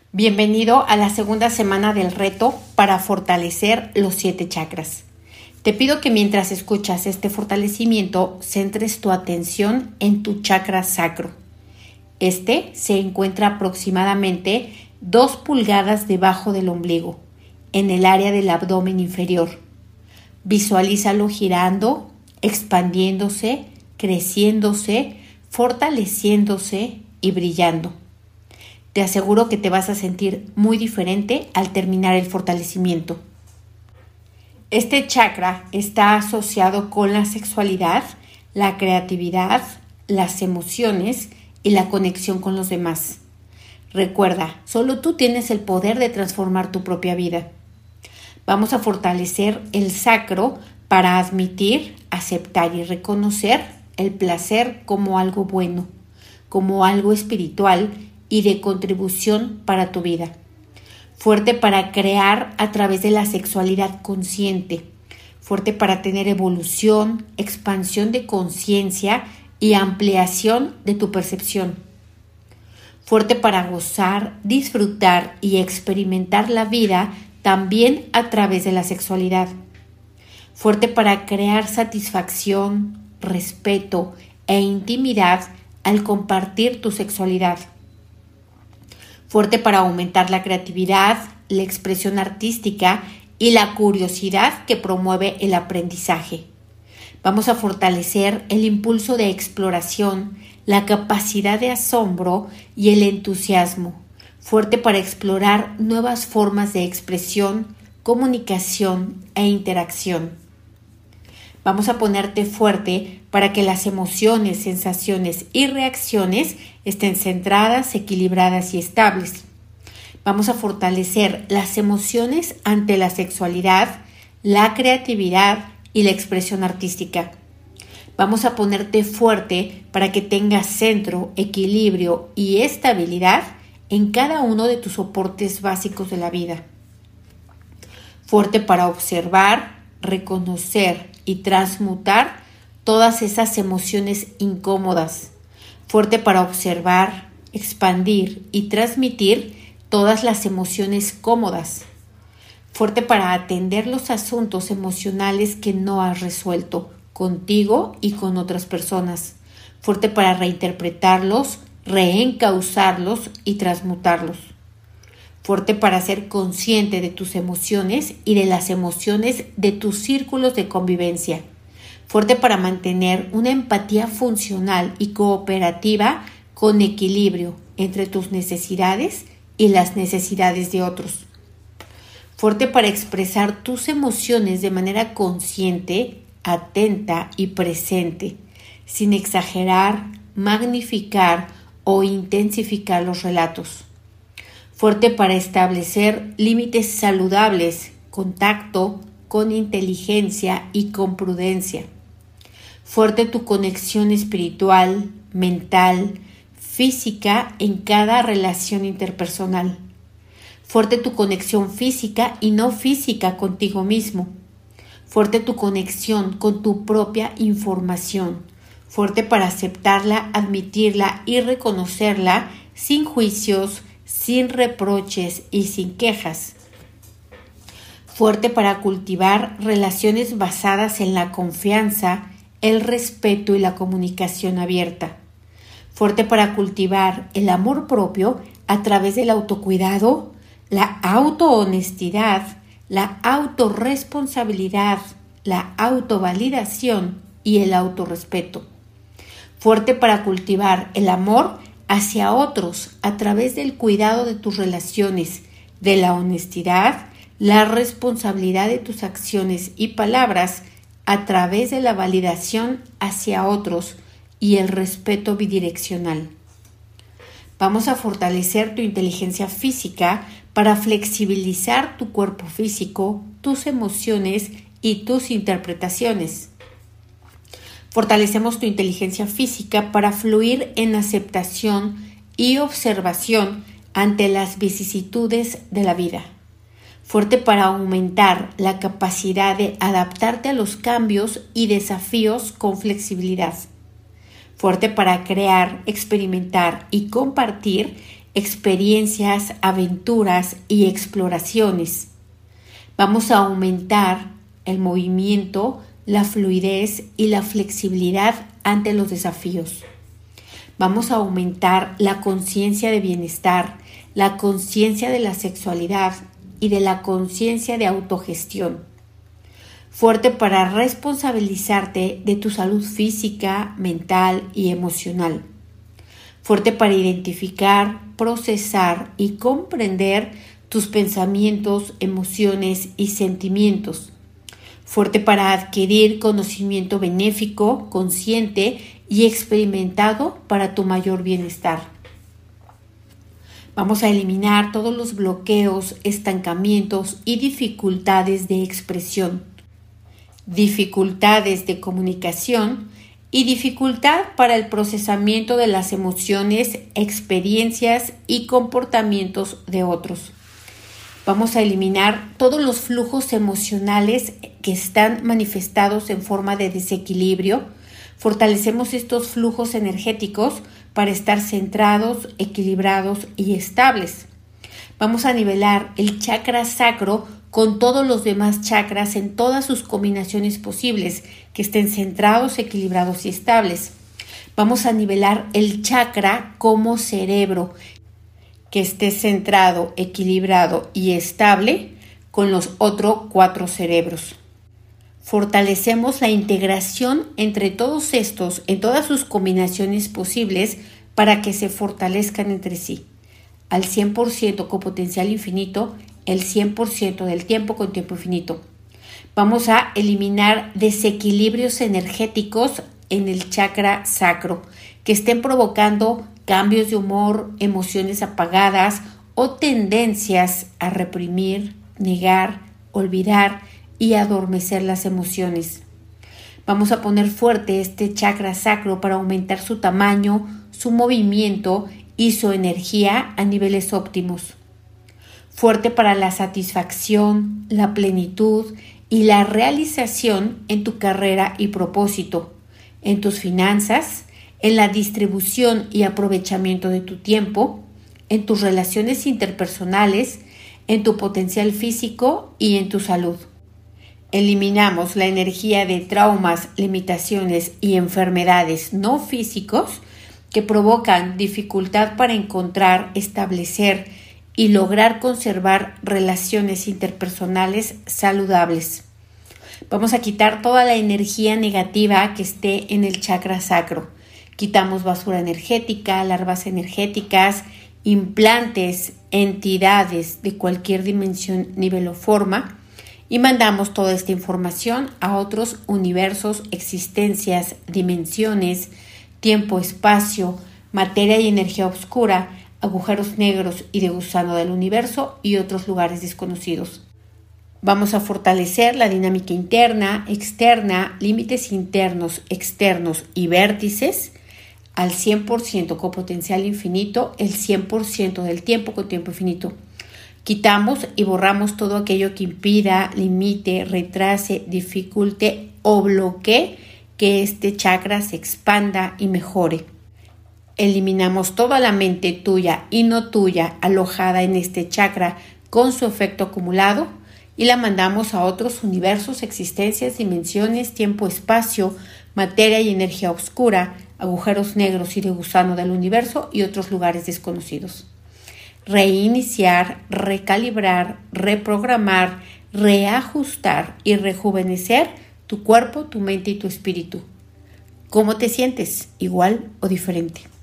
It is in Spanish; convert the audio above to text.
Bienvenido a la segunda semana del reto para fortalecer los 7 chakras. Te pido que mientras escuchas este fortalecimiento, centres tu atención en tu chakra sacro. Este se encuentra aproximadamente 2 pulgadas debajo del ombligo, en el área del abdomen inferior. Visualízalo girando, expandiéndose, creciéndose, fortaleciéndose y brillando. Te aseguro que te vas a sentir muy diferente al terminar el fortalecimiento. Este chakra está asociado con la sexualidad, la creatividad, las emociones y la conexión con los demás. Recuerda, solo tú tienes el poder de transformar tu propia vida. Vamos a fortalecer el sacro para admitir, aceptar y reconocer el placer como algo bueno, como algo espiritual y de contribución para tu vida. Fuerte para crear a través de la sexualidad consciente. Fuerte para tener evolución, expansión de conciencia y ampliación de tu percepción. Fuerte para gozar, disfrutar y experimentar la vida también a través de la sexualidad. Fuerte para crear satisfacción, respeto e intimidad al compartir tu sexualidad. Fuerte para aumentar la creatividad, la expresión artística y la curiosidad que promueve el aprendizaje. Vamos a fortalecer el impulso de exploración, la capacidad de asombro y el entusiasmo. Fuerte para explorar nuevas formas de expresión, comunicación e interacción. Vamos a ponerte fuerte para que las emociones, sensaciones y reacciones estén centradas, equilibradas y estables. Vamos a fortalecer las emociones ante la sexualidad, la creatividad y la expresión artística. Vamos a ponerte fuerte para que tengas centro, equilibrio y estabilidad en cada uno de tus soportes básicos de la vida. Fuerte para observar, reconocer y transmutar todas esas emociones incómodas. Fuerte para observar, expandir y transmitir todas las emociones cómodas. Fuerte para atender los asuntos emocionales que no has resuelto contigo y con otras personas. Fuerte para reinterpretarlos, reencauzarlos y transmutarlos. Fuerte para ser consciente de tus emociones y de las emociones de tus círculos de convivencia. Fuerte para mantener una empatía funcional y cooperativa con equilibrio entre tus necesidades y las necesidades de otros. Fuerte para expresar tus emociones de manera consciente, atenta y presente, sin exagerar, magnificar o intensificar los relatos. Fuerte para establecer límites saludables, con tacto, con inteligencia y con prudencia. Fuerte tu conexión espiritual, mental, física en cada relación interpersonal. Fuerte tu conexión física y no física contigo mismo. Fuerte tu conexión con tu propia información. Fuerte para aceptarla, admitirla y reconocerla sin juicios, sin reproches y sin quejas. Fuerte para cultivar relaciones basadas en la confianza, el respeto y la comunicación abierta. Fuerte para cultivar el amor propio a través del autocuidado, la autohonestidad, la autorresponsabilidad, la autovalidación y el autorrespeto. Fuerte para cultivar el amor hacia otros a través del cuidado de tus relaciones, de la honestidad, la responsabilidad de tus acciones y palabras a través de la validación hacia otros y el respeto bidireccional. Vamos a fortalecer tu inteligencia física para flexibilizar tu cuerpo físico, tus emociones y tus interpretaciones. Fortalecemos tu inteligencia física para fluir en aceptación y observación ante las vicisitudes de la vida. Fuerte para aumentar la capacidad de adaptarte a los cambios y desafíos con flexibilidad. Fuerte para crear, experimentar y compartir experiencias, aventuras y exploraciones. Vamos a aumentar el movimiento, la fluidez y la flexibilidad ante los desafíos. Vamos a aumentar la conciencia de bienestar, la conciencia de la sexualidad y de la conciencia de autogestión. Fuerte para responsabilizarte de tu salud física, mental y emocional. Fuerte para identificar, procesar y comprender tus pensamientos, emociones y sentimientos. Fuerte para adquirir conocimiento benéfico, consciente y experimentado para tu mayor bienestar. Vamos a eliminar todos los bloqueos, estancamientos y dificultades de expresión, dificultades de comunicación y dificultad para el procesamiento de las emociones, experiencias y comportamientos de otros. Vamos a eliminar todos los flujos emocionales que están manifestados en forma de desequilibrio. Fortalecemos estos flujos energéticos para estar centrados, equilibrados y estables. Vamos a nivelar el chakra sacro con todos los demás chakras en todas sus combinaciones posibles, que estén centrados, equilibrados y estables. Vamos a nivelar el chakra como cerebro, que esté centrado, equilibrado y estable con los otros 4 cerebros. Fortalecemos la integración entre todos estos en todas sus combinaciones posibles para que se fortalezcan entre sí. Al 100% con potencial infinito, el 100% del tiempo con tiempo infinito. Vamos a eliminar desequilibrios energéticos en el chakra sacro que estén provocando cambios de humor, emociones apagadas o tendencias a reprimir, negar, olvidar y adormecer las emociones. Vamos a poner fuerte este chakra sacro para aumentar su tamaño, su movimiento y su energía a niveles óptimos. Fuerte para la satisfacción, la plenitud y la realización en tu carrera y propósito, en tus finanzas, en la distribución y aprovechamiento de tu tiempo, en tus relaciones interpersonales, en tu potencial físico y en tu salud. Eliminamos la energía de traumas, limitaciones y enfermedades no físicos que provocan dificultad para encontrar, establecer y lograr conservar relaciones interpersonales saludables. Vamos a quitar toda la energía negativa que esté en el chakra sacro. Quitamos basura energética, larvas energéticas, implantes, entidades de cualquier dimensión, nivel o forma y mandamos toda esta información a otros universos, existencias, dimensiones, tiempo, espacio, materia y energía oscura, agujeros negros y de gusano del universo y otros lugares desconocidos. Vamos a fortalecer la dinámica interna, externa, límites internos, externos y vértices al 100% con potencial infinito, el 100% del tiempo con tiempo infinito. Quitamos y borramos todo aquello que impida, limite, retrase, dificulte o bloquee que este chakra se expanda y mejore. Eliminamos toda la mente tuya y no tuya alojada en este chakra con su efecto acumulado y la mandamos a otros universos, existencias, dimensiones, tiempo, espacio, materia y energía oscura, agujeros negros y de gusano del universo y otros lugares desconocidos. Reiniciar, recalibrar, reprogramar, reajustar y rejuvenecer tu cuerpo, tu mente y tu espíritu. ¿Cómo te sientes? ¿Igual o diferente?